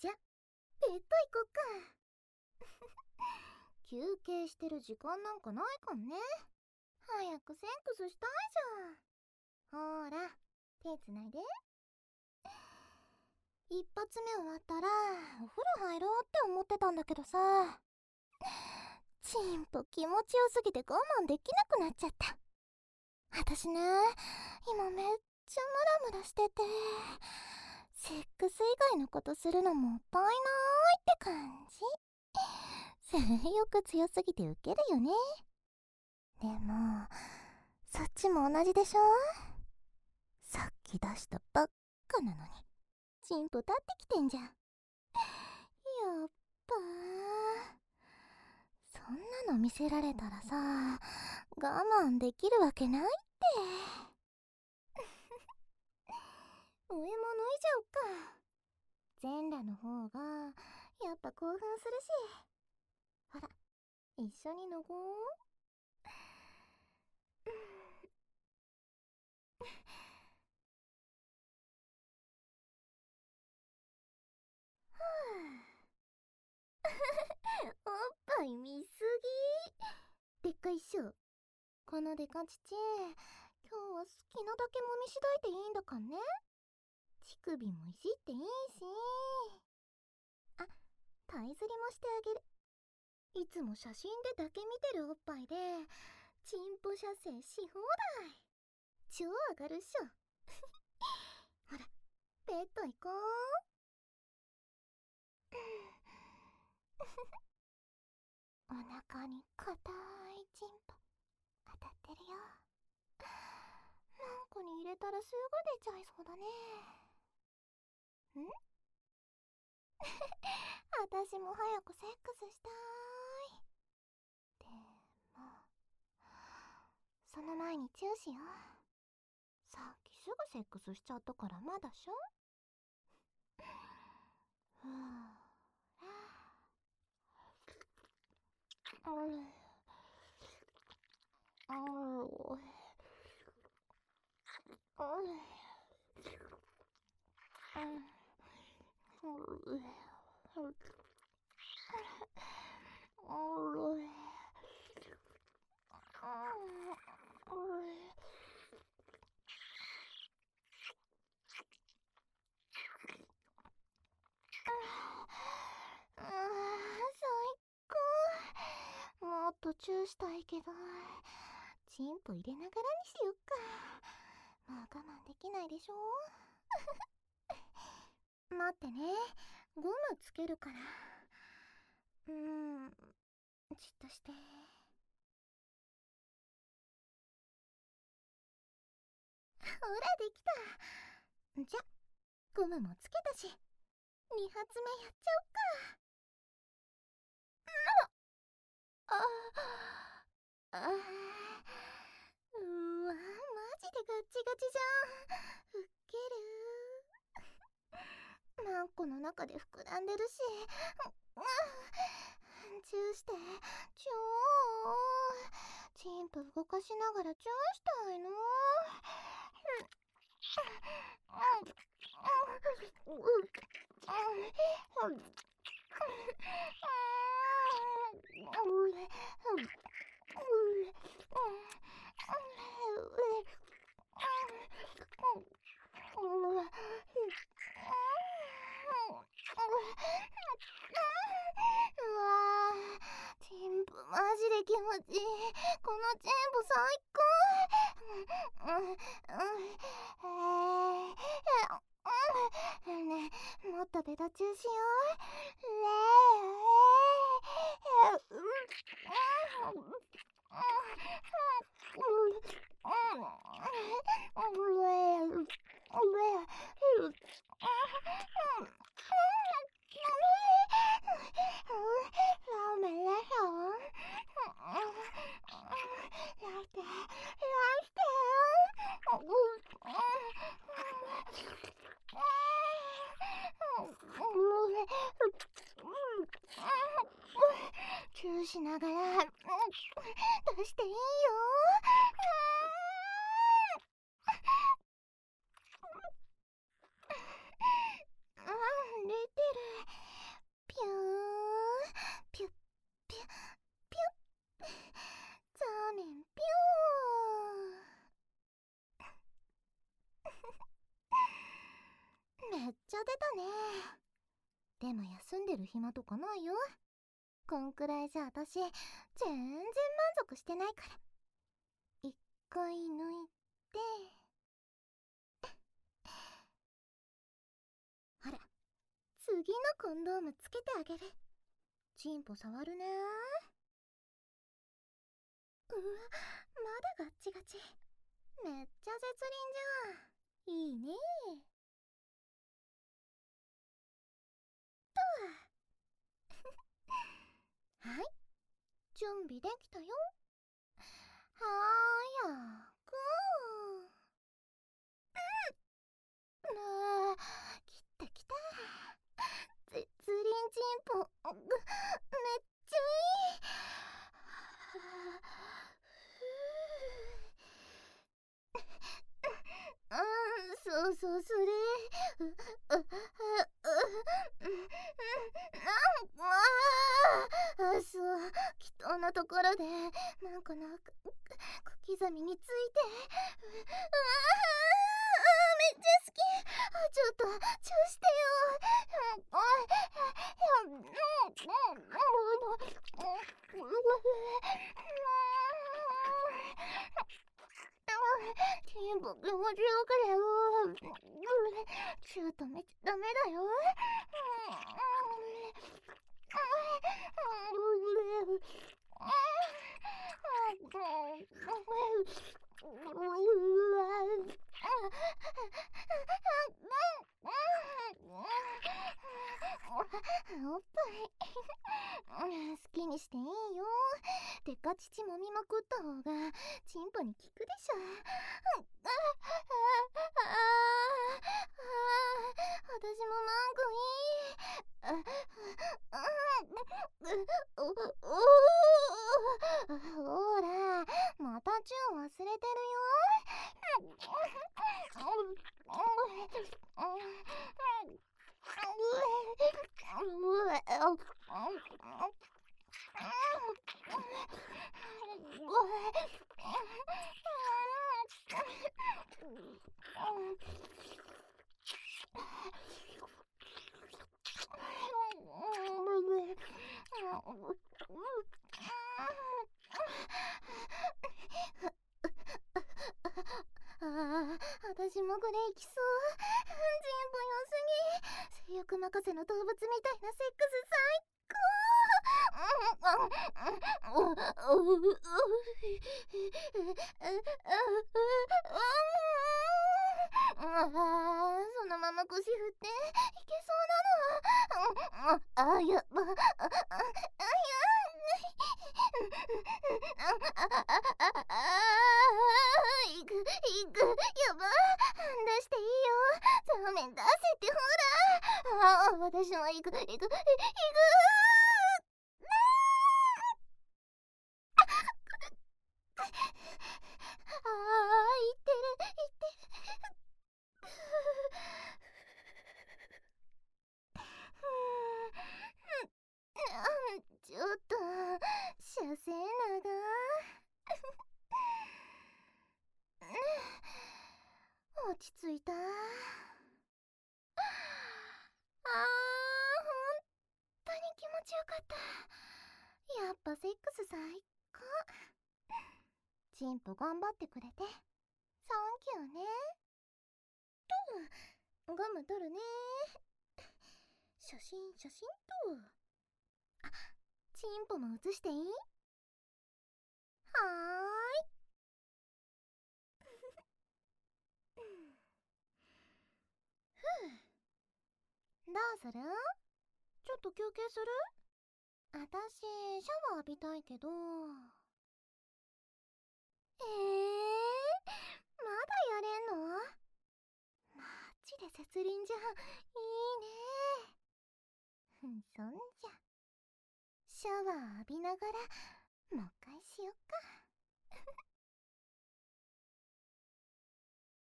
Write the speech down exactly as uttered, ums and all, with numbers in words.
じゃ、ベッド行こっか。休憩してる時間なんかないかんね。早くセックスしたいじゃん。ほーら、手つないで。一発目終わったらお風呂入ろうって思ってたんだけどさ、チンポ気持ちよすぎて我慢できなくなっちゃった。私ね、今めっちゃムラムラしてて、セックス以外のことするのもったいないって感じ。性欲強すぎてウケるよね。でもそっちも同じでしょ。さっき出したばっかなのにチンポ立ってきてんじゃん。やっぱそんなの見せられたらさ、我慢できるわけないって。上も脱いじゃおっか。全裸の方がやっぱ興奮するし。ほら、一緒に脱ごう。おっぱい見すぎ。でっかいっしょ。このデカチチ、今日は好きなだけもみしだいていいんだかんね。乳首もいじっていいし、あ、タイ釣りもしてあげる。いつも写真でだけ見てるおっぱいでチンポ射精し放題。超上がるっしょ。ほら、ベッド行こう。お腹に硬いチンポ当たってるよ。なんかに入れたらすぐ出ちゃいそうだね。ん私も早くセックスしたい。でもその前にチューしよう。さっきすぐセックスしちゃったからまだしょ。ふぅあれあれあれもっとチューしたいけど、チンポ入れながらにしよっか。もう我慢できないでしょ。待ってね、ゴムつけるから。うーん、じっとして。ほらできた。じゃ、ゴムもつけたしに発目やっちゃおっか。あああ、うわ、マジでガッチガチじゃん。ウッケる。マンコの中で膨らんでるし、チューしてチュー。チンポ動かしながらチューしたいの。うわー、チンポマジで気持ちいい。このチンポ最高。うんうんうんねえ、もっとベタチューしよチューしながら出していいよ。あー、出てる。 ちゃ出たね。でも休んでる暇とかないよ。こんくらいじゃ私全然満足してないから。一回抜いて、ほら、次のコンドームつけてあげる。チンポ触るね。うわ、まだガッチガチ。めっちゃ絶倫じゃん。いいね。とはい、準備できたよ。はーやくん。うん。きたきた。絶倫チンポ、めっちゃいい。うん、そうそう、それ。う、う、う、う、うん、ああ、そう、きとんなところで、なんかな、小刻みについて、う、うわ、めっちゃ好き。ちょっと、チューしてよ。チンポ気持ちよくだよ。チュー止めちゃダメだよ。おっぱい好きにしていいよ。でか乳揉みまくった方がチンポに効くでしょ。私もマンコいい。ほら、またチュー忘れてるよ。ああ、私もこれいきそう。全部良すぎ。性欲任せの動物みたいなセックス最高。そのまま腰振っていけそうなの。あ、やば。あ、あ、やいくいく、やば。出していいよ。そうめん出せってほら。あ、私もいくいくいく。ああ、いってるいってる。ちょっと射精長。落ち着いた。あー、ほんとに気持ちよかった。やっぱセックス最高。チンポ頑張ってくれてサンキューね。と、ガム取るね。写真写真と。あ、チンポも写していい？はーい。ふう、どうする？ちょっと休憩する？あたしシャワー浴びたいけど。えー、まだやれんの？マジで絶倫じゃん。いいね。ふん、そんじゃシャワー浴びながらもう一回しよっか。